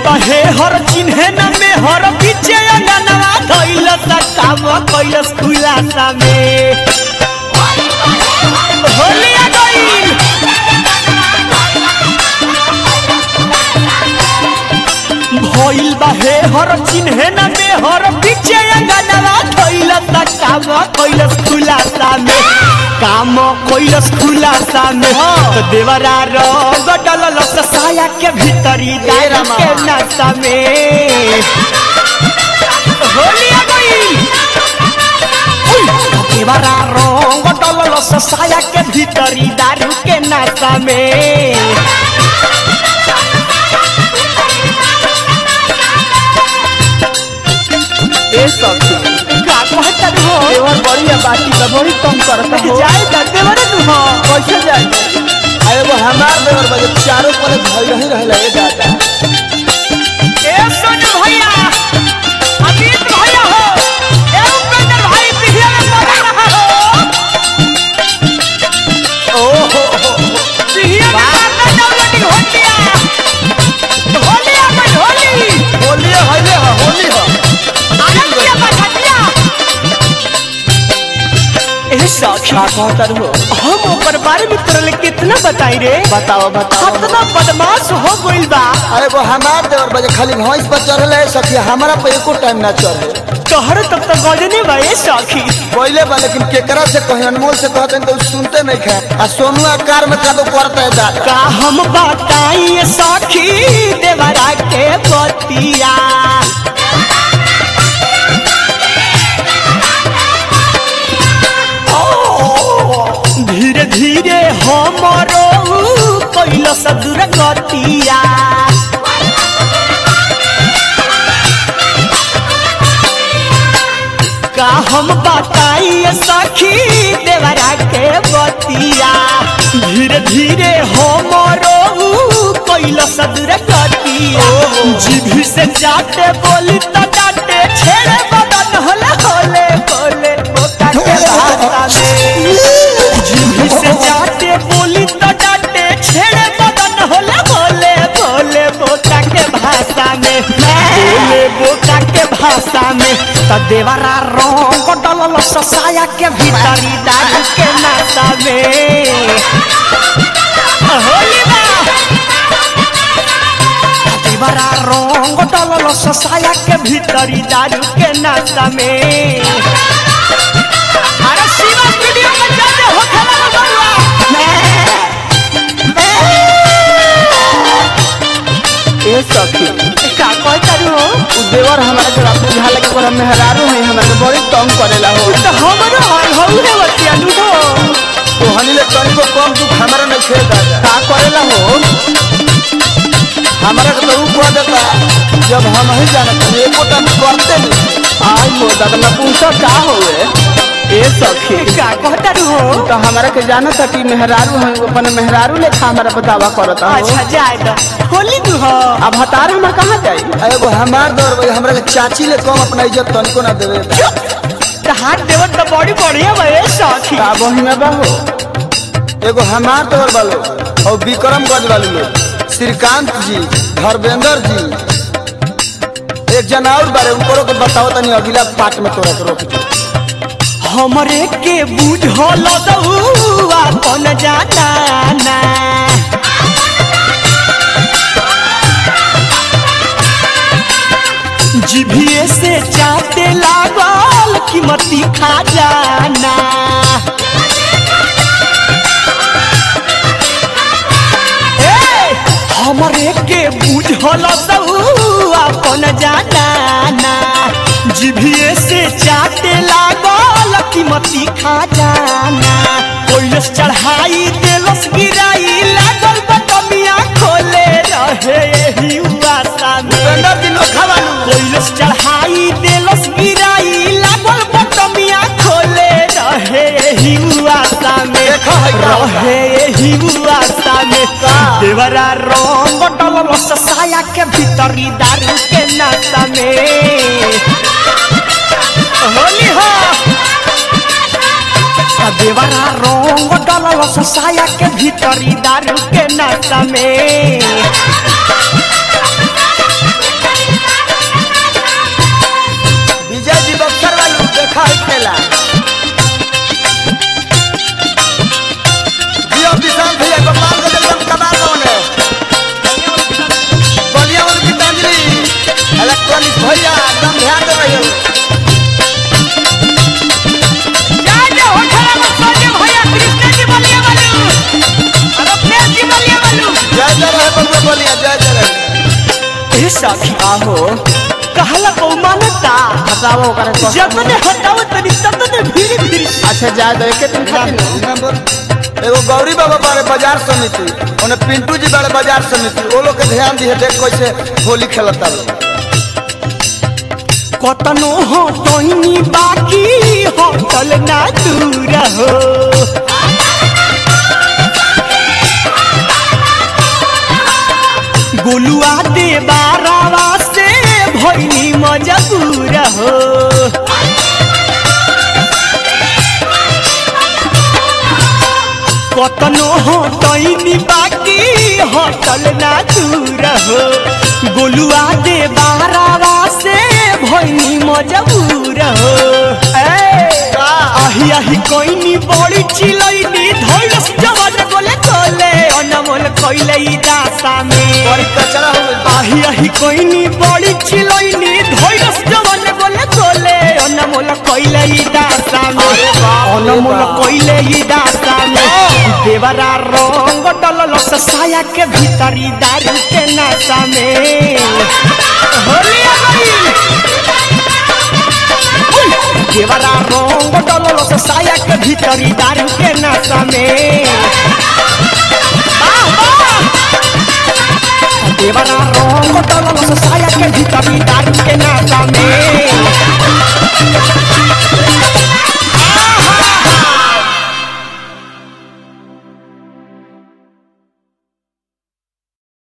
बहे हर चिन्हे न में हर पीछे अंगनवा धइल काम कैलस खुलासा में होलिया गइल भइल बहे हर चिन्हे न में हर पीछे अंगनवा धइल काम कैलस खुलासा में काम कैलस खुलासा में तो देवरा रंग डलल साया के भीतरी दार के नशा में होलिया गइल देवरा रंग डलल साया के भीतरी दारू के नशा में ए सखी का कहता हो देवर बढ़िया बाकी तो बड़ी कम करता हो जाए द देवर तू हो कैसे जाए अरे वो हमार देवर बजे चारों पर धइल ही रहला ए दादा ए सोनू भैया अमित भैया हो ए उपेंद्र भाई पिछले में पड़ा रहा हो ओ हो पिछले में मारना डाउनलोडिंग हो गया होलिया में होली होली होली होली हो आनंद के बखतिया ए साखा कहतर हो हम ओकर बारे में तोरे कितना बताई रे बताओ कितना बदमाश हो गइल बा अरे वो हमार देवर बजे खाली भैंस पर चढ़ले सखी हमारा पे एको टाइम ना चढ़े तोहर तब तक गजने बा ए साखी बोले बा लेकिन केकरा से कहीं अनमोल से कहते तो सुनते नहीं खे आ सोनू आकार में का तो करता है दादा का हम बताई साखी देवरा के बतिया धीरे धीरे हमरो कैलस दुर्गतिया का हम बताई सखी देवरा के बतिया धीरे धीरे हमरो कैलस दुर्गतिया जीभी से जाते बोली तो डांटे छेड़े बदन होले होले बोले बोका के भाषा में जीभी से जाते बोली तो डांटे छेड़े बदन होले होले बोले बोका के भाषा में बोले बोका के भाषा में तो देवरा रंग डलल ससाया के भीतरी दारू के नशा में होली बा देवरा रंग डलल ससाया के भीतरी दारू के नशा में अरे शिवा वीडियो में जाने हो खेला बरुआ ए सखी का कहता हो उ देवर हमारा के बुझा लगे पर मेहरारू है हमारा के बड़ी तंग करेला हो तो हमरो हाल हो रे बतिया लू हो तो हनीले तनिको कम दुख हमारा नहीं खे दादा का करेला हो हमारा के तो ऊ कह देता जब हम ही जानत एको टाइम करते नहीं आई हो दादा ना पूछा का होए ए सखी का कहता हो तो हमारा के जानत है कि मेहरारू है अपन मेहरारू लेखा हमारा बतावा करता हो अच्छा जाए द होली तू हो अब हतार हमर कहां जाई एगो हमार दौर भाई हमरा के चाची ले कम अपना इज्जत तनको ना देवे तो हाथ देवर तो बड़ी बढ़िया बा ए साखी का बहिन में बहो एगो हमार दौर वालो और विक्रमगंज वाले लोग श्रीकांत जी धर्मेंद्र जी एक जना और बारे उनको के बताओ तनी अगला पार्ट में तोरा के रोक हमरे के बुझल दउआ कौन जाना ना जीभिए से चाटे लागल कीमती खा जाना हमरे के बुझल दउआ कौन जाना ना जीभिए से चाटे लागल कीमती खा जाना कोइलस चढ़ाई देलस गिराई लागल बटमिया खोले रहे यही आशा में कोइलस चढ़ाई देलस गिराई लागल बटमिया खोले रहे यही आशा में रहे यही आशा में देवरा रंग डलल ससाया के भीतरी दारू के नशा में होली हो देवरा रंग डलल ससाया के भीतरी दारू के नशा में बोलिए जय जय ए सखी आहो कहला को मानता हटाओ ओकरा को जतने हटाओ तनी ततने भीड़ भीड़ अच्छा जा दो एक दिन खातिर एगो गौरी बाबा बारे बाजार समिति ओने पिंटू जी बारे बाजार समिति वो लोग के ध्यान दिए देख कैसे होली खेलता लोग कतनो हो तोइनी बाकी होटल ना दूर हो गोलुआ दे बारावा से भइनी मजबूर हो कतनो हो तोइनी बाकी होटल ना दूर हो गोलुआ दे बारावा से भइनी मजबूर हो आही आही कोइनी बड़ी चिलैनी धैलस जवान बोले कोले अनमोल कोइले ई दासा में बड़ी कचरा हो गइल आही आही कोइनी बड़ी चिलैनी धैलस जवान बोले कोले अनमोल कोइले ई दासा में अनमोल कोइले ई दासा में देवरा रंग डललस साया के भीतरी दारू के नशा में होलिया गई देवरा रंग डललस साया के भीतरी दारू के नशा में देवरा रंग डललस साया के भीतरी दारू के नशा में